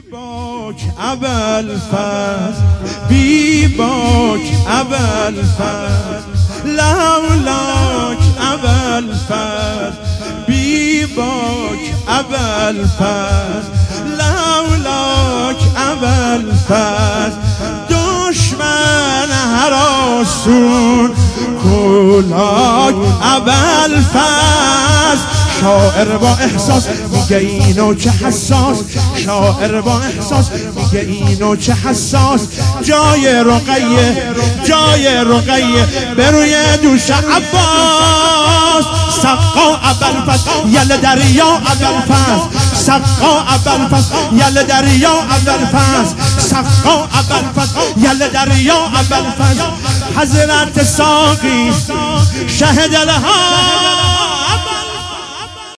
باک ابوالفضل، بی باک ابوالفضل، لولاک ابوالفضل، بی باک ابوالفضل، لولاک ابوالفضل، دشمن هراسون کولاک ابوالفضل. شاعر با احساس میگه اینو چه حساس، شاعر با احساس میگه اینو چه حساس. جای رقیه، جای رقیه به روی دوش عباس. سقا ابوالفضل یل دریا ابوالفضل، سقا ابوالفضل یل دریا ابوالفضل، سقا ابوالفضل یل دریا ابوالفضل. حضرت ساقی شهد الها